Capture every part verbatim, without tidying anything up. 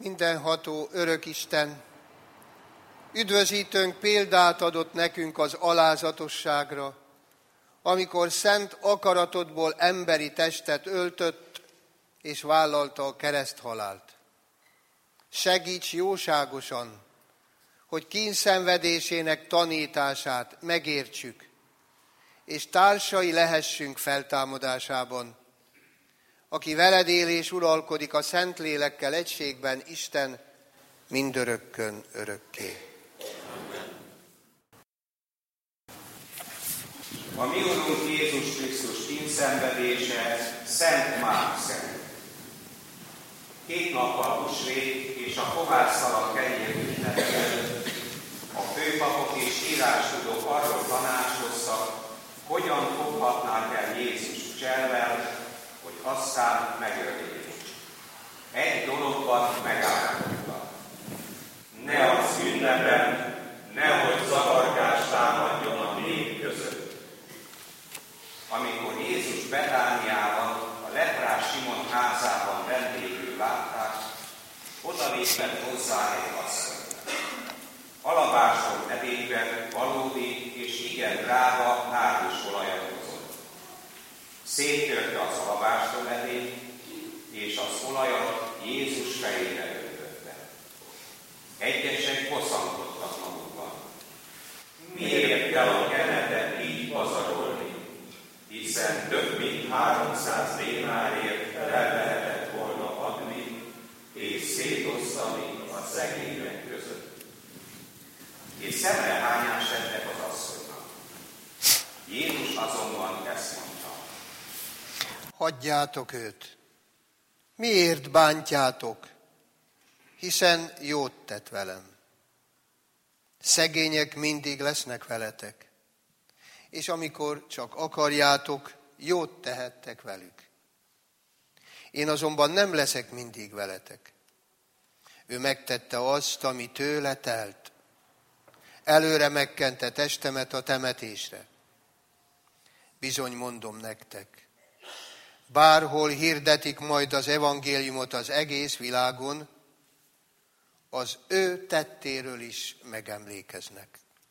Mindenható örök Isten, üdvözítőnk példát adott nekünk az alázatosságra, amikor szent akaratodból emberi testet öltött és vállalta a kereszthalált. Segíts jóságosan, hogy kínszenvedésének tanítását megértsük, és társai lehessünk feltámadásában, aki veled él és uralkodik a Szentlélekkel egységben, Isten, mindörökkön örökké. A mi Urunk Jézus Krisztus kínszenvedése Szent Márk szerint. Két nappal húsvét és a kovászszalag kenyér ünnep előtt a főpapok és írástudók arról tanácskoztak, hogyan foghatnák el Jézus cselvel, hogy aztán megöljék. Egy dologban megállapodtak. Ne az ünnepen, nehogy zavargás támadjon a nép között. Amikor Jézus Betániában, a leprás Simon házában vendégül látták, odalépett hozzá egy asszony. Alabástor edényben valódi és igen drága nádisolajat hozott. Széttörte az alabástor edényt, és az olajat Jézus fejére öntötte. Egyesek bosszankodtak magukban. Miért kell a kenetet így pazarolni? Hiszen több mint háromszáz dénárért el lehetett volna adni, és szétosztani a szegények között. És szemrehányást tettek az asszonynak. Jézus azonban ezt mondta. Hagyjátok őt. Miért bántjátok? Hiszen jót tett velem. Szegények mindig lesznek veletek, és amikor csak akarjátok, jót tehettek velük. Én azonban nem leszek mindig veletek. Ő megtette azt, ami tőle telt. Előre megkente testemet a temetésre. Bizony mondom nektek, bárhol hirdetik majd az evangéliumot az egész világon, az ő tettéről is megemlékeznek.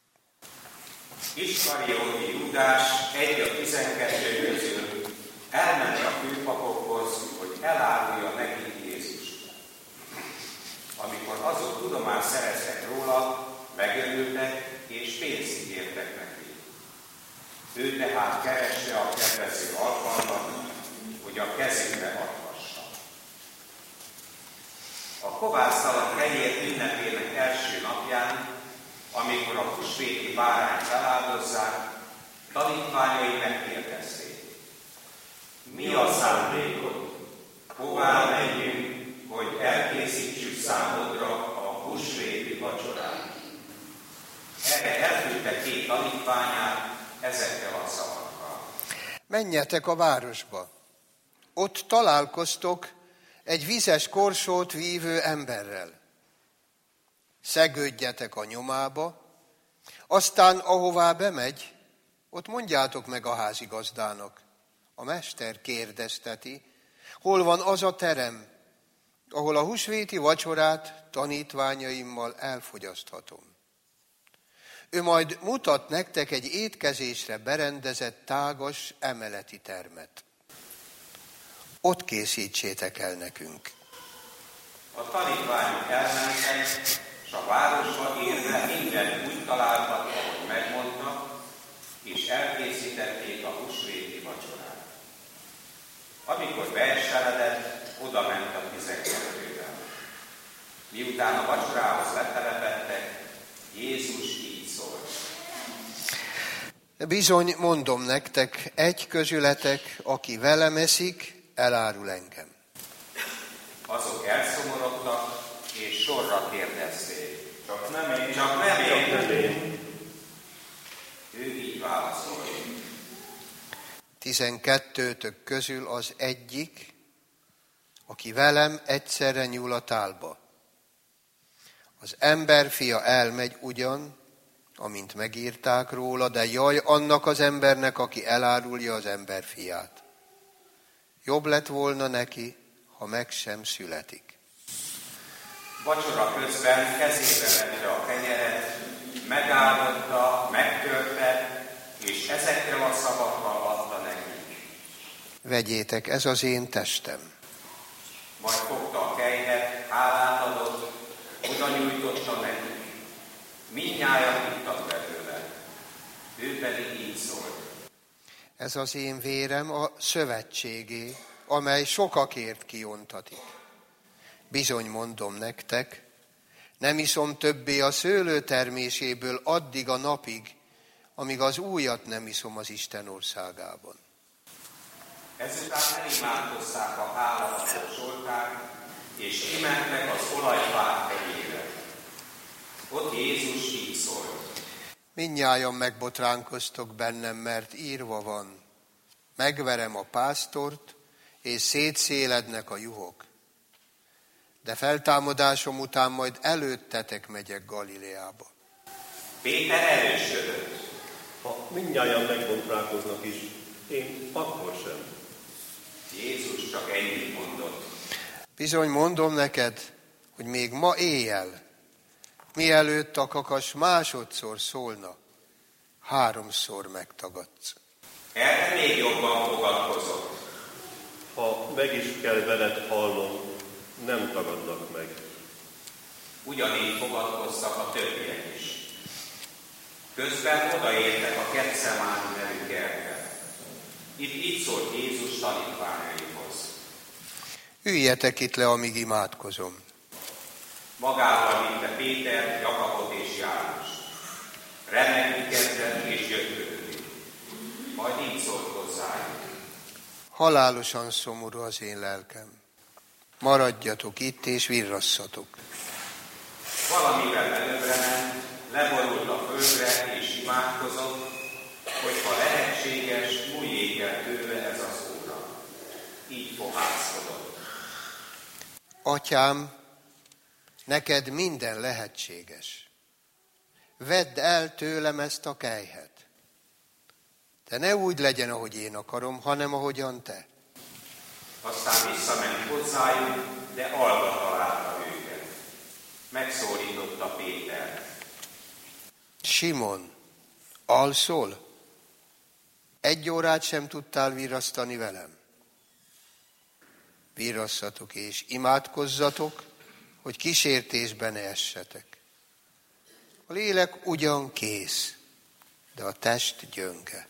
Iskarióti Júdás, egy a tizenkettő közül elment a főpapokhoz, hogy elárulja nekik Jézust. Amikor azok tudomást szereztek róla, megörültek és pénzt ígértek neki. Ő tehát keresse a kedvező alkalmat, hogy a kezükbe adhassa. A kovászszalag kenyér ünnepének első napján, amikor a húsvéti bárányt feláldozzák, tanítványai megkérdezték. Mi a szándékod? Hová menjünk, hogy elkészítsük számodra a húsvéti vacsorát? Erre elküldte két tanítványát ezekkel a szavakkal. Menjetek a városba. Ott találkoztok egy vizes korsót vívő emberrel. Szegődjetek a nyomába, aztán ahová bemegy, ott mondjátok meg a házigazdának. A mester kérdezteti, hol van az a terem, ahol a húsvéti vacsorát tanítványaimmal elfogyaszthatom. Ő majd mutat nektek egy étkezésre berendezett tágas emeleti termet. Ott készítsétek el nekünk. A tanítványok elmentek, és a városba érve minden úgy találtak, ahogy megmondta, és elkészítették a húsvéti vacsorát. Amikor beeseredett, oda ment a tizenkettőben. Miután a vacsorához letelepedtek, Jézus így szólt. Bizony mondom nektek, egy közületek, aki velem eszik, elárul engem. Azok elszomorodtak, és sorra kérdezték. Csak nem én. Csak nem én. Csak nem én. Ő így válaszolt. Tizenkettőtök közül az egyik, aki velem egyszerre nyúl a tálba. Az emberfia elmegy ugyan, amint megírták róla, de jaj annak az embernek, aki elárulja az emberfiát. Jobb lett volna neki, ha meg sem születik. Vacsora közben kezébe vette a kenyeret, megáldotta, megtörte, és ezekkel a szavakkal adta nekik. Vegyétek, ez az én testem. Majd fogta a kejhet, hálát adott, oda nyújtotta nekik. Mindnyájan ittak belőle. Ő pedig így szólt. Ez az én vérem a szövetségé, amely sokakért kiontatik. Bizony mondom nektek, nem iszom többé a szőlő terméséből addig a napig, amíg az újat nem iszom az Isten országában. Ezután elimádkozták a hálaadó Zsoltárt, és kimentek az olajfák hegyére. Ott Jézus így szólt. Mindnyájan megbotránkoztok bennem, mert írva van. Megverem a pásztort, és szétszélednek a juhok. De feltámadásom után majd előttetek megyek Galileába. Péter erősödött. Ha mindnyájan megbotránkoznak is, én akkor sem. Jézus csak ennyit mondott. Bizony mondom neked, hogy még ma éjjel, mielőtt a kakas másodszor szólna, háromszor megtagadsz. Erre még jobban fogadkozott. Ha meg is kell veled halnom, nem tagadnak meg. Ugyanígy fogadkoztak a többiek is. Közben odaértek a Getsemáni nevű kertbe. Itt így szólt Jézus tanítványaihoz. Üljetek itt le, amíg imádkozom. Magával vitte Péter, Jakabot és Jánost. Remegni kezdett és gyötrődni. Majd így szólt hozzájuk. Halálosan szomorú az én lelkem. Maradjatok itt és virrasszatok. Valamivel előbbre ment, leborult a földre és imádkozott, hogyha lehetséges, múljék el tőle ez az óra. Így fohászkodott. Atyám, neked minden lehetséges. Vedd el tőlem ezt a kelyhet. De ne úgy legyen, ahogy én akarom, hanem ahogyan te. Aztán visszament hozzájuk, de alva találta őket. Megszólította Péter. Simon, alszol? Egy órát sem tudtál virrasztani velem? Virrasszatok és imádkozzatok, hogy kísértésbe ne essetek. A lélek ugyan kész, de a test gyönge.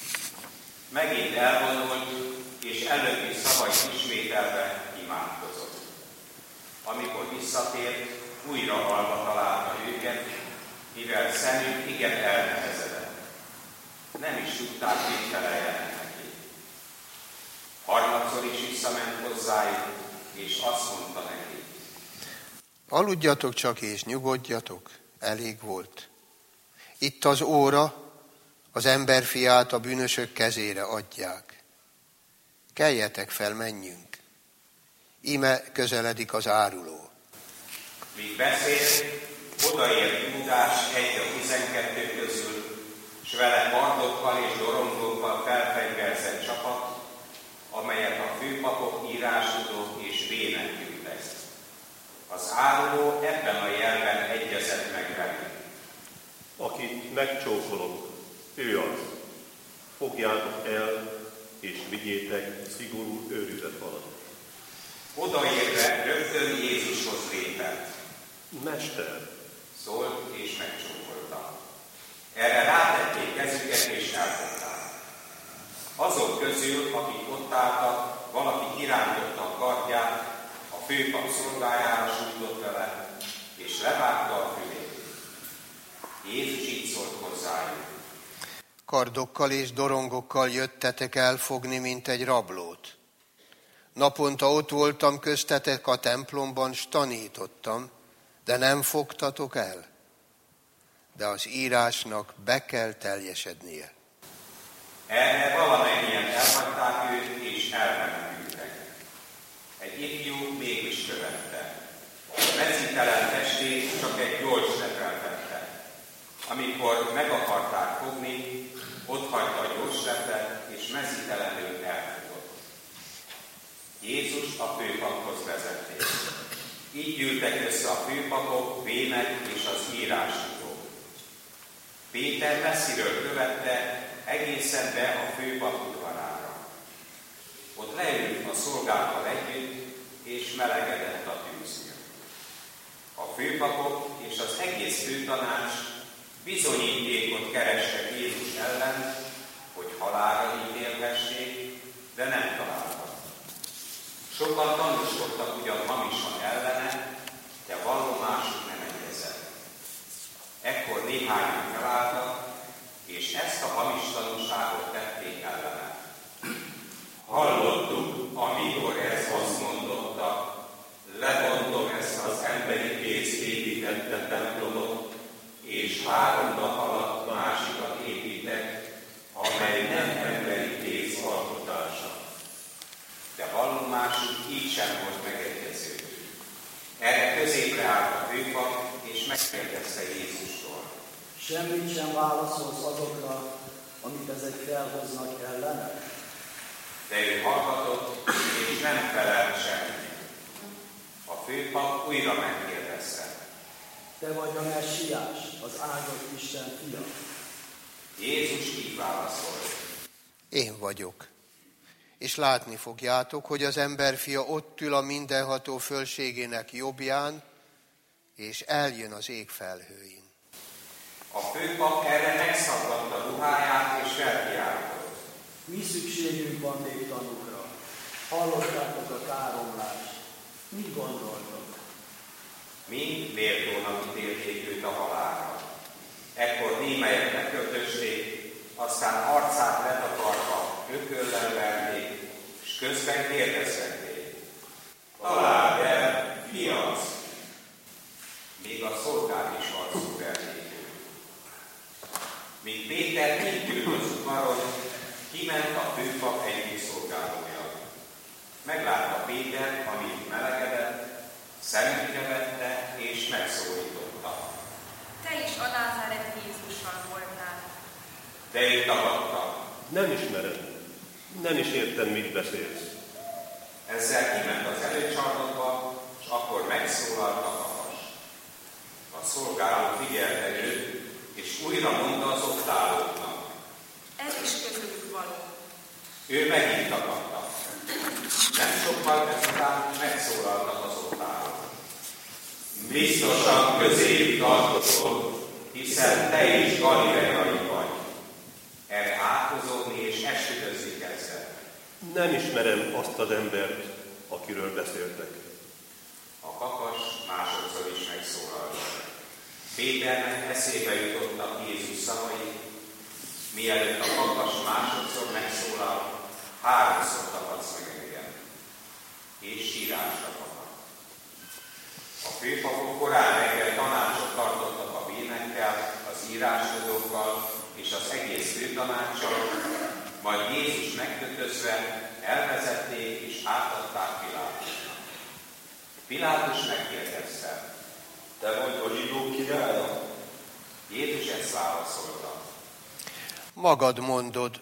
Megint elvonult, és előbbi szavait ismételve imádkozott. Amikor visszatért, újra alva találta őket, mivel szemük igen elnehezedett. Nem is tudták, mit feleljenek neki. Harmadszor is visszament hozzájuk, és azt mondta neki. Aludjatok csak és nyugodjatok, elég volt. Itt az óra, az emberfiát a bűnösök kezére adják. Keljetek fel, menjünk. Íme közeledik az áruló. Míg beszélt, odaért Júdás egy a tizenkettő közül, s vele kardokkal és dorongokkal felfegyverzett csapat, amelyet a főpapok, írásudók és vének küldtek. Az áruló ebben a jelben egyezett meg velük. Akit megcsókolok, ő az. Fogjátok el, és vigyétek szigorú őrizet alatt. Odaérve rögtön Jézushoz lépett. Mester! Szólt és megcsókolta. Erre rátették kezüket és elfogták. Azok közül, akik ott álltak, valaki irányította a kardját, a főpap szolgájára sújtott vele, és levágta a fülét. Jézus így szólt hozzájuk. Kardokkal és dorongokkal jöttetek elfogni, mint egy rablót. Naponta ott voltam köztetek a templomban, s tanítottam, de nem fogtatok el. De az írásnak be kell teljesednie. Erre valamennyien elhagyták őt, és elmenekültek. Egy ifjú mégis követte. Mezítelen testét csak egy gyors lepelvette. Amikor meg akarták fogni, ott hagyta a gyors lepet, és mezítelenül elfutott. Jézus a főpaphoz vezették. Így gyűltek össze a főpapok, vének és az írástudók. Péter messziről követte egészen be a főpap udvarára. Ott leült a szolgákkal együtt, és melegedett a tűznél. A főpapok és az egész főtanács bizonyítékot kerestek Jézus ellen, hogy halálra ítélhessék, de nem találtak. Sokan tanúskodtak ugyan hamisan ellene, de vallomásuk nem egyezett. Ekkor néhányan felálltak, és ezt a hamis tanúságot tették ellene. Hallottuk, amikor ez azt mondotta, lebontom ezt az emberi kéz építette templomot, és három nap alatt másikat építek, amely nem emberi kéz alkotása. De vallomásuk így sem volt megegyező. Erre középre állt a főpap, és megkérdezte Jézustól. Semmit sem válaszolsz azokra, amit ezek felhoznak ellene? De ő hallgatott, és nem felelt semmit. A főpap újra megkérdezte. Te vagy a Messiás, az áldott Isten fia. Jézus így válaszolt. Én vagyok. És látni fogjátok, hogy az emberfia ott ül a mindenható fölségének jobbján, és eljön az ég felhőin. A főpap erre megszaggatta ruháját, és felkiáltott. Mi szükségünk van még tanúkra? Hallottátok a káromlást. Mit gondoltok? Mind méltónak ítélték őt a halálra. Ekkor némelyek megkötözték, aztán arcát letakarva ököllel verték, és közben kérdezgették. Találd el, ki az? Még a szolgák is arcú verték őt. Míg Péter kint ült az udvaron, kiment a főpap egyik szolgálója. Meglátta Péter, amint melegedett, szemügyre vette és megszólította. Te is a Názáreti Jézussal voltál. De ő tagadta. Nem ismerem. Nem is értem, mit beszélsz. Ezzel kiment az előcsarnokba, és akkor megszólalt a kapas. A szolgáló figyelte őt, és újra mondta az ott állóknak. Ez is közülük való. Ő megint tagadta. Nem sokkal ezután megszólaltak az ott állók. Biztosan közéjük tartozol, hiszen te is galileai vagy. Erre átkozódni és esküdözni kezdett. Nem ismerem azt az embert, akiről beszéltek. A kakas másodszor is megszólalt. Péternek eszébe jutottak Jézus szavai, mielőtt a kakas másodszor megszólal, háromszor tagadsz meg engem, és sírásra kapott. A főpapok korán reggel tanácsot tartottak a vénekkel, az írástudókkal és az egész főtanáccsal, majd Jézus megkötözve elvezették és átadták Pilátusnak. Pilátus megkérdezte. Te vagy a zsidók királya? Jézus ezt válaszolta. Magad mondod.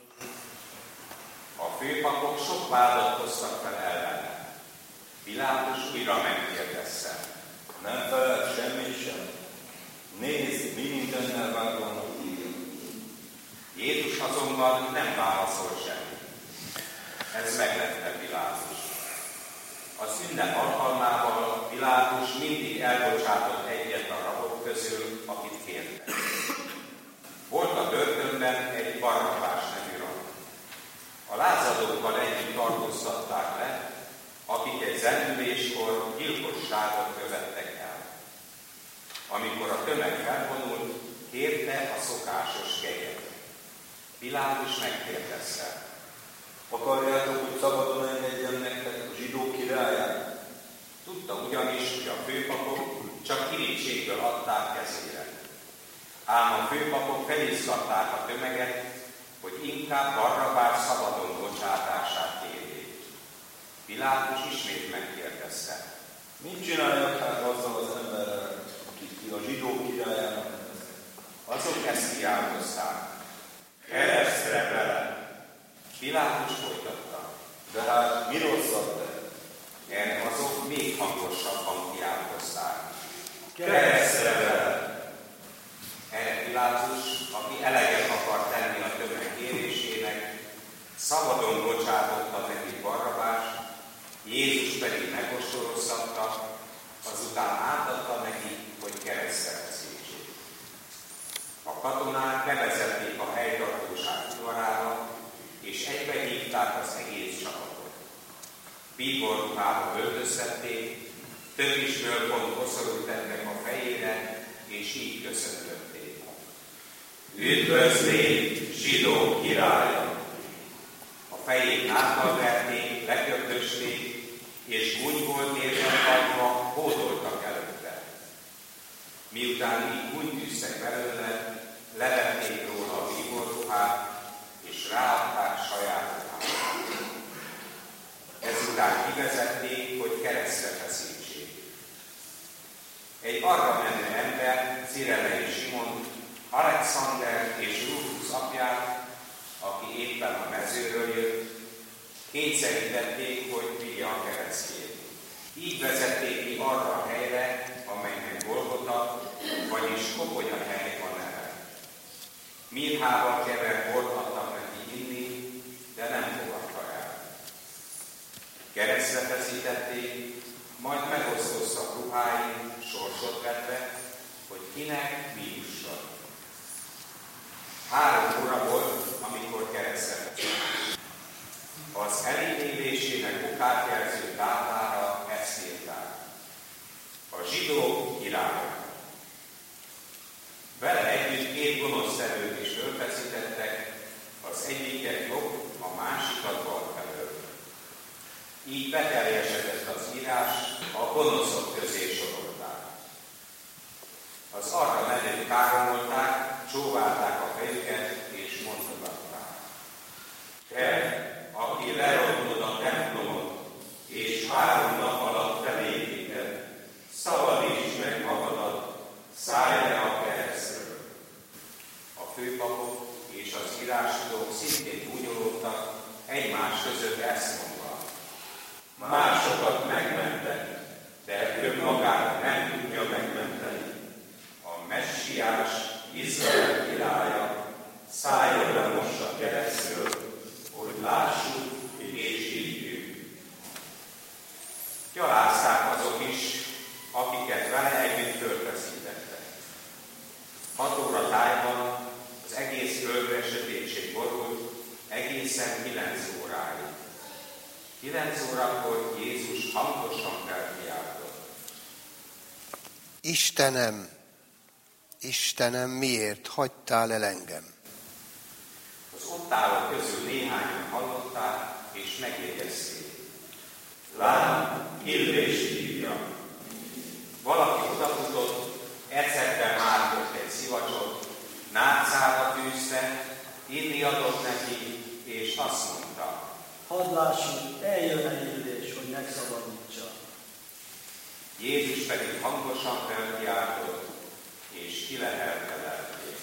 A főpapok sok vádat hoztak fel ellene. Pilátus újra megkérdezte. Nem felelt semmit sem. Nézd, mi mindennel vádolnak téged. Jézus azonban nem válaszol semmit. Ez meglepte Pilátus. Az ünnep alkalmával Pilátus mindig elbocsátott egyet a rabok közül, akit kértek. Volt a börtönben egy Barnabás nevű rab. A lázadókkal együtt tartóztatták le, akik egy zendüléskor gyilkosságot követtek el. Amikor a tömeg felvonult, kérte a szokásos kegyet. Pilátus megkérdezte. Akarjátok, hogy szabadon engedjem nektek a zsidók királyát? Tudta ugyanis, hogy a főpapok csak irítségből adták kezére. Ám a főpapok felizgatták a tömeget, hogy inkább Barnabás szabadon bocsátását kérjék. Pilátus ismét megkérdezte. Mit csináljak hát azzal az emberrel, akit ki a zsidók királyának neveztek? Azok ezt kiáltozták. Keresztre vele! Pilátus folytatta. De hát mi rosszat tett? Erre azok még hangosabban kiáltoztak. keresztre veled. Erre Pilátus, aki eleget akar tenni a tömeg kérésének, szabadon bocsátotta neki Barrabást, Jézus pedig megostoroztatta, azután átadta neki, hogy keresztre feszítsék. A katonák bevezették a helytartóság udvarára, és egybehívták az egész csapatot. Bíborruhába öltöztették, több is fölpont koszorút tettek a fejére, és így köszöntötték. Üdvözlégy, zsidó királya! A fejét náddal verték, leköptösték, és gúnyból térben hagyva hódoltak előtte. Miután így gúnytűztek belőle, levették róla a bíborruhát, és ráadták saját ruhára. Ezután kivezették, hogy keresztre feszítsék. Egy arra menő ember, Cirene és Simon, Alexander és Rufus apját, aki éppen a mezőről jött, kényszerítették, hogy vigye a keresztjét. Így vezették ki arra a helyre, amelynek Golgota, vagyis Koponyahely a neve. Mirhával kevert bort adtak neki inni, de nem fogadta el. Keresztre feszítették, majd megosztoztak ruháin, sorsot vetve, hogy kinek mi jusson. Három óra volt, amikor keresztre feszítették. Az elítélésének okát jelző dátára ezt írták. A zsidó királya. Vele együtt két gonosztevőt is fölfeszítettek, az egyiket jobb, a másikat bal felől. Így beteljesedett az írás, a gonoszok közé sorolták. Az arra menők káromolták, csóválták a fejüket és mondogatták. Te, aki lerontod a templomot, és három nap alatt felépíted, szabadíts meg magadat, szállj le a keresztről. A főpapok és az írásidók szintén gúnyolódtak, egymás között ezt mondva. Másokat megmentek, de önmagát nem tudja megmenteni. A messiás, Izrael királya szálljon le most a keresztről, hogy lássuk és higgyük. Gyalázták azok is, akiket vele együtt fölfeszítettek. Hat óra tájban az egész földre sötétség borult, egészen kilenc óráig. Kilenc órakor Jézus hangosan felkiáltott. Istenem, Istenem, miért hagytál el engem? Az ott állók közül néhányan hallották, és megjegyezték. Lám, Illést hívja. Valaki odafutott, ecetben mártott egy szivacsot, nátszára tűzte, inni adott neki, és azt mondta. Hadd lássuk, eljön-e Illés, hogy megszabadítsa. Jézus pedig hangosan felkiáltott, és kilehelte lelkét.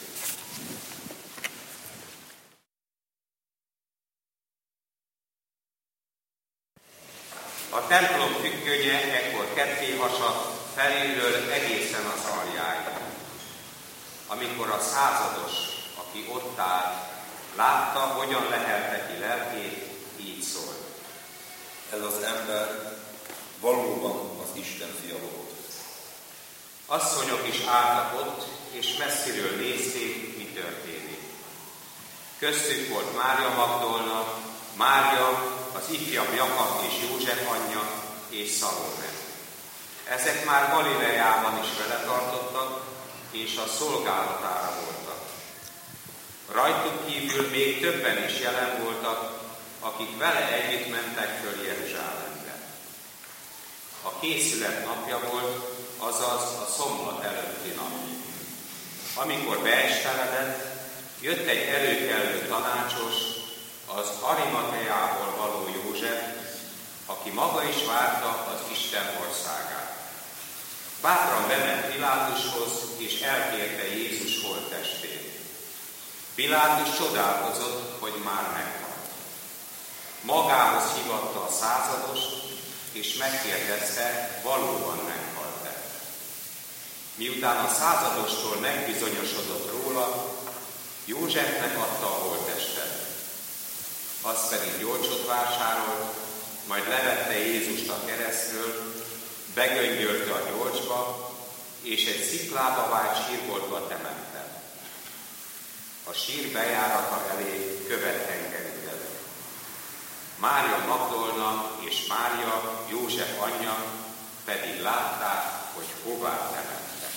A templom függönye ekkor ketté hasadt, felülről egészen az aljáig. Amikor a százados, aki ott állt, látta, hogyan lehelte ki lelkét, így szólt. Ez az ember valóban az Isten fia volt. Asszonyok is álltak ott, és messziről nézték, mi történik. Köztük volt Mária Magdolna, Mária, az ifjabb Jakab és József anyja, és Szalome. Ezek már Galileában is vele tartottak, és a szolgálatára voltak. Rajtuk kívül még többen is jelen voltak, akik vele együtt mentek föl Jeruzsálembe. A készület napja volt, azaz a szombat előtti nap. Amikor beesteledett, jött egy előkelő tanácsos, az Arimateából való József, aki maga is várta az Isten országát. Bátran bement Pilátushoz, és elkérte Jézus holttestét. Pilátus csodálkozott, hogy már meghalt. Magához hívatta a századost, és megkérdezte, valóban meghalt-e. Miután a századostól megbizonyosodott róla, Józsefnek adta a holttestet. Az pedig gyolcsot vásárolt, majd levette Jézust a keresztről, begöngyölte a gyolcsba, és egy sziklába vált sírboltba temette. A sír bejárata elé követ hengerített. Mária Magdolna és Mária, József anyja pedig látták, hogy hová temette.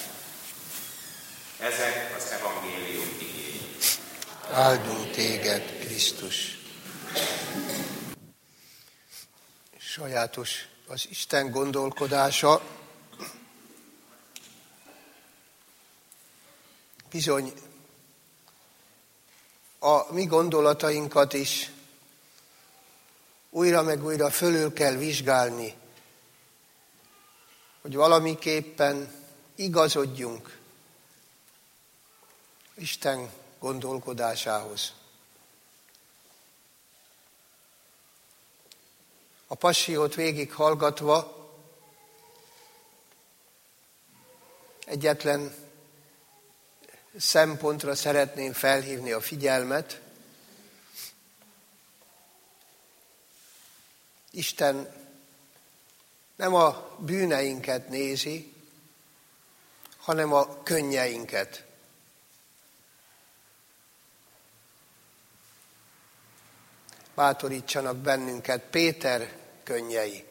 Ezek az evangélium igény. Áldunk téged, Krisztus! Sajátos az Isten gondolkodása. Bizony a mi gondolatainkat is újra meg újra fölül kell vizsgálni, hogy valamiképpen igazodjunk Isten gondolkodásához. A passziót végig hallgatva egyetlen szempontra szeretném felhívni a figyelmet. Isten nem a bűneinket nézi, hanem a könnyeinket. Bátorítsanak bennünket Péter könnyei.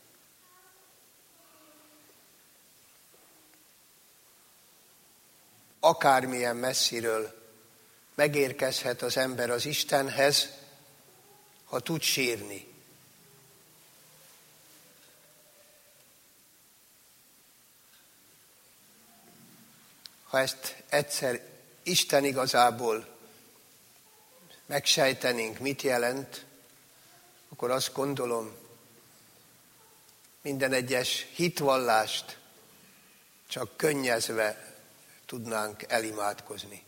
Akármilyen messziről megérkezhet az ember az Istenhez, ha tud sírni. Ha ezt egyszer Isten igazából megsejtenénk, mit jelent, akkor azt gondolom, minden egyes hitvallást csak könnyezve tudnánk elimádkozni.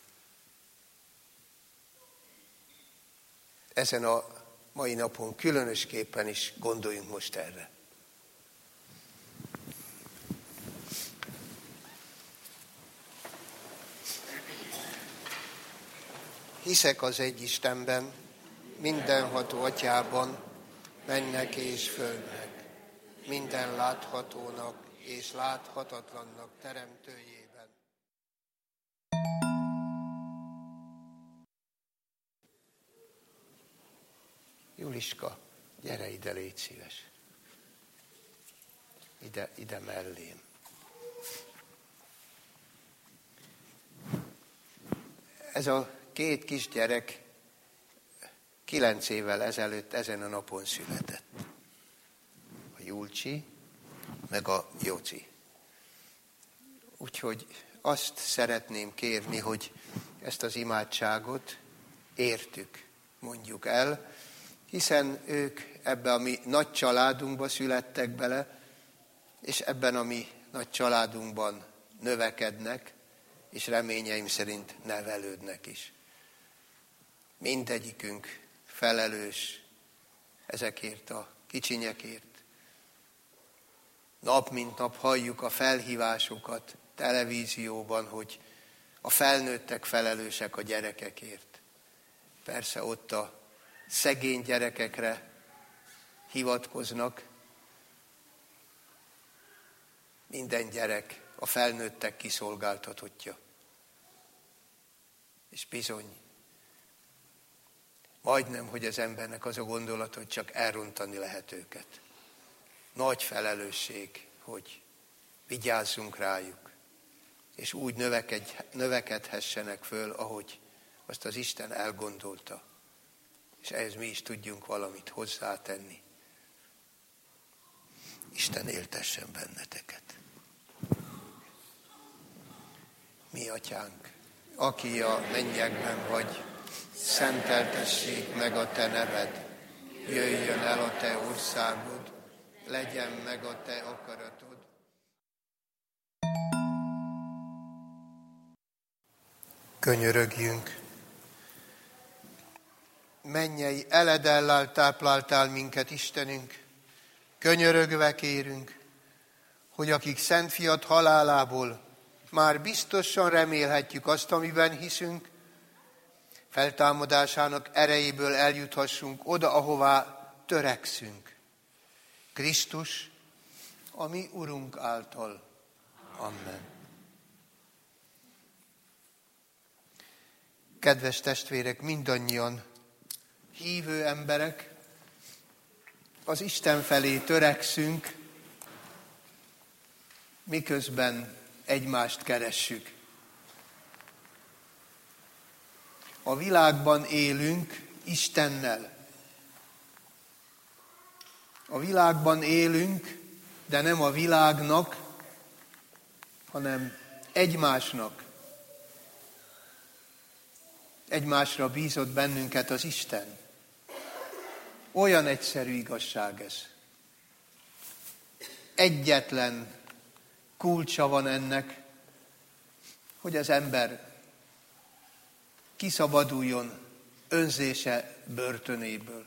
Ezen a mai napon különösképpen is gondoljunk most erre. Hiszek az egy Istenben, mindenható Atyában, mennek és földnek, minden láthatónak és láthatatlannak teremtőjében. Juliska, gyere ide, légy szíves. Ide, ide mellém. Ez a két kisgyerek kilenc évvel ezelőtt ezen a napon született. A Julcsi, meg a Joci. Úgyhogy azt szeretném kérni, hogy ezt az imádságot értük, mondjuk el, hiszen ők ebbe a mi nagy családunkba születtek bele, és ebben a mi nagy családunkban növekednek, és reményeim szerint nevelődnek is. Mindegyikünk felelős ezekért a kicsinyekért. Nap mint nap halljuk a felhívásokat televízióban, hogy a felnőttek felelősek a gyerekekért. Persze ott a szegény gyerekekre hivatkoznak. Minden gyerek a felnőttek kiszolgáltatottja. És bizony, majdnem, hogy az embernek az a gondolat, hogy csak elrontani lehet őket. Nagy felelősség, hogy vigyázzunk rájuk, és úgy növekedj, növekedhessenek föl, ahogy azt az Isten elgondolta. És ehhez mi is tudjunk valamit hozzátenni. Isten éltessen benneteket. Mi atyánk, aki a mennyekben vagy, szenteltessék meg a te neved, jöjjön el a te országod, legyen meg a te akaratod. Könyörögjünk. Mennyei eledellel tápláltál minket, Istenünk, könyörögve kérünk, hogy akik Szent Fiat halálából már biztosan remélhetjük azt, amiben hiszünk, feltámadásának erejéből eljuthassunk oda, ahová törekszünk. Krisztus, a mi Urunk által. Amen. Kedves testvérek, mindannyian hívő emberek, az Isten felé törekszünk, miközben egymást keressük. A világban élünk Istennel. A világban élünk, de nem a világnak, hanem egymásnak. Egymásra bízott bennünket az Isten. Olyan egyszerű igazság ez. Egyetlen kulcsa van ennek, hogy az ember kiszabaduljon önzése börtönéből.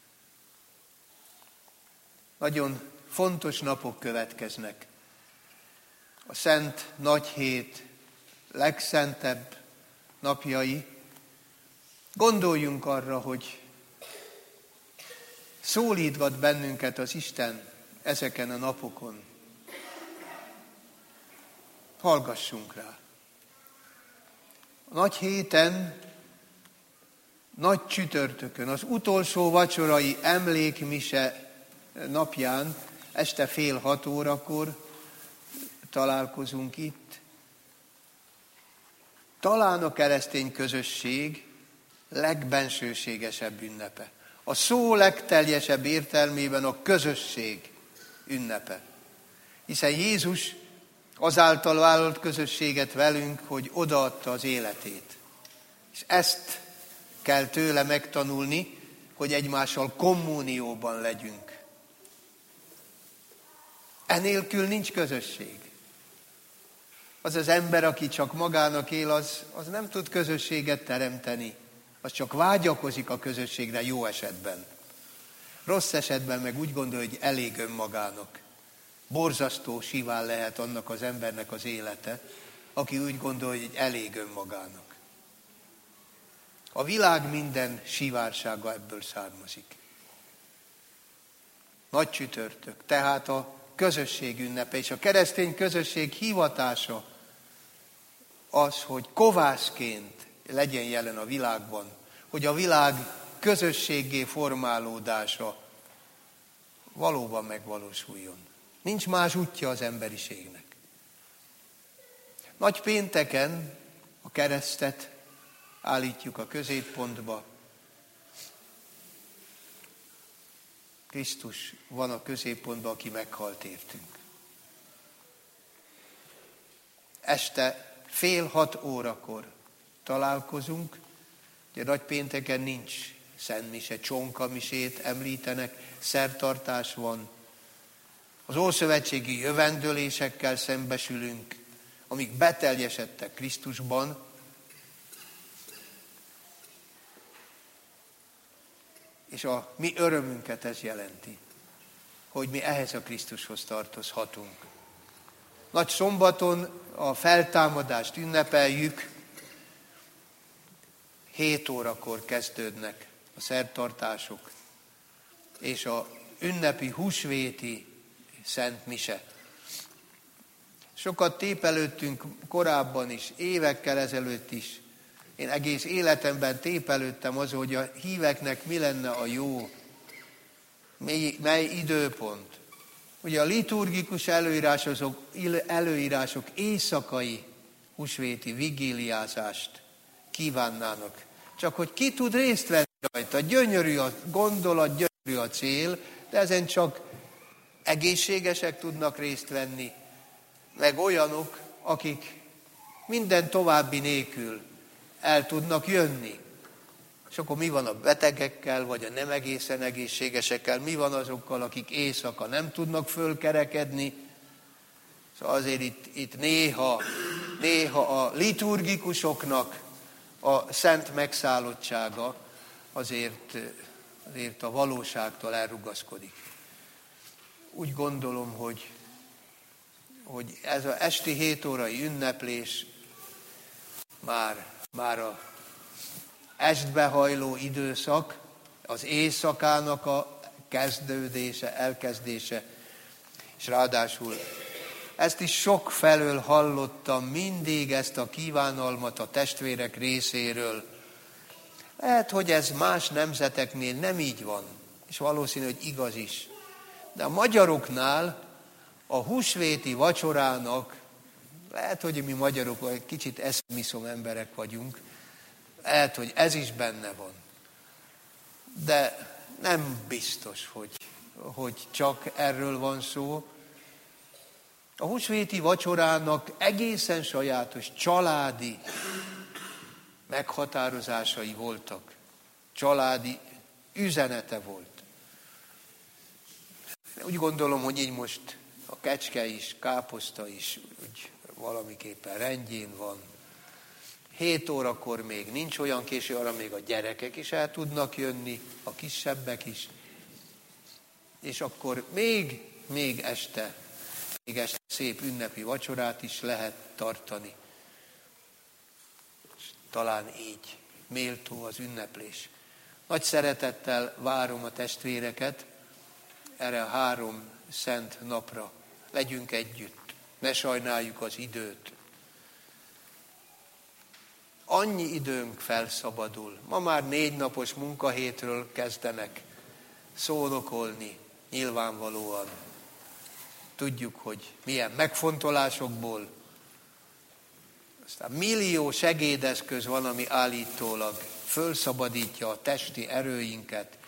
Nagyon fontos napok következnek. A Szent Nagyhét legszentebb napjai. Gondoljunk arra, hogy szólítgat bennünket az Isten ezeken a napokon. Hallgassunk rá. A nagy héten, nagy csütörtökön, az utolsó vacsorai emlékmise napján, este fél hat órakor találkozunk itt. Talán a keresztény közösség legbensőségesebb ünnepe. A szó legteljesebb értelmében a közösség ünnepe. Hiszen Jézus azáltal vállalt közösséget velünk, hogy odaadta az életét. És ezt kell tőle megtanulni, hogy egymással kommunióban legyünk. Enélkül nincs közösség. Az az ember, aki csak magának él, az, az nem tud közösséget teremteni. Az csak vágyakozik a közösségre jó esetben. Rossz esetben meg úgy gondolja, hogy elég önmagának. Borzasztó siván lehet annak az embernek az élete, aki úgy gondolja, hogy elég önmagának. A világ minden sivársága ebből származik. Nagy csütörtök, tehát a közösség ünnepe, és a keresztény közösség hivatása az, hogy kovászként legyen jelen a világban, hogy a világ közösséggé formálódása valóban megvalósuljon. Nincs más útja az emberiségnek. Nagy pénteken a keresztet állítjuk a középpontba. Krisztus van a középpontban, aki meghalt értünk. Este fél hat órakor találkozunk, ugye nagypénteken nincs szentmise, csonkamisét említenek, szertartás van. Az ószövetségi jövendőlésekkel szembesülünk, amik beteljesedtek Krisztusban. És a mi örömünket ez jelenti, hogy mi ehhez a Krisztushoz tartozhatunk. Nagy szombaton a feltámadást ünnepeljük, hét órakor kezdődnek a szertartások, és a ünnepi húsvéti szent mise. Sokat tépelődtünk korábban is, évekkel ezelőtt is. Én egész életemben tépelődtem azon, hogy a híveknek mi lenne a jó, mely, mely időpont. Ugye a liturgikus előírások, előírások éjszakai húsvéti vigíliázást kívánnának. Csak hogy ki tud részt venni rajta. Gyönyörű a gondolat, gyönyörű a cél, de ezen csak egészségesek tudnak részt venni, meg olyanok, akik minden további nélkül el tudnak jönni. És akkor mi van a betegekkel, vagy a nem egészen egészségesekkel, mi van azokkal, akik éjszaka nem tudnak fölkerekedni. Szóval azért itt, itt néha, néha a liturgikusoknak a szent megszállottsága azért, azért a valóságtól elrugaszkodik. Úgy gondolom, hogy hogy ez az esti hét órai ünneplés már, már a estbehajló időszak, az éjszakának a kezdődése, elkezdése, és ráadásul ezt is sok felől hallottam mindig, ezt a kívánalmat a testvérek részéről. Lehet, hogy ez más nemzeteknél nem így van, és valószínű, hogy igaz is. De a magyaroknál a húsvéti vacsorának, lehet, hogy mi magyarok egy kicsit eszemiszom emberek vagyunk, lehet, hogy ez is benne van. De nem biztos, hogy, hogy csak erről van szó. A húsvéti vacsorának egészen sajátos családi meghatározásai voltak. Családi üzenete volt. Úgy gondolom, hogy így most a kecske is, káposzta is úgy valamiképpen rendjén van. Hét órakor még nincs olyan késő, arra még a gyerekek is el tudnak jönni, a kisebbek is. És akkor még, még este, még este szép ünnepi vacsorát is lehet tartani. És talán így méltó az ünneplés. Nagy szeretettel várom a testvéreket erre a három szent napra. Legyünk együtt, ne sajnáljuk az időt. Annyi időnk felszabadul. Ma már négy napos munkahétről kezdenek szónokolni, nyilvánvalóan. Tudjuk, hogy milyen megfontolásokból. Aztán millió segédeszköz van, ami állítólag fölszabadítja a testi erőinket.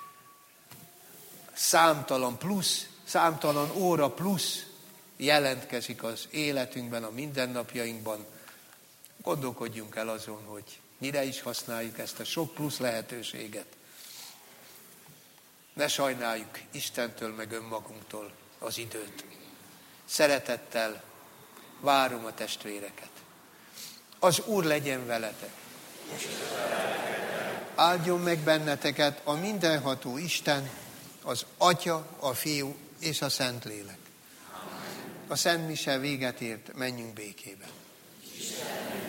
Számtalan plusz, számtalan óra plusz jelentkezik az életünkben, a mindennapjainkban. Gondolkodjunk el azon, hogy mire is használjuk ezt a sok plusz lehetőséget. Ne sajnáljuk Istentől meg önmagunktól az időt. Szeretettel várom a testvéreket. Az Úr legyen veletek. Áldjon meg benneteket a mindenható Isten, az Atya, a Fiú és a Szentlélek. A Szent Mise véget ért, menjünk békében.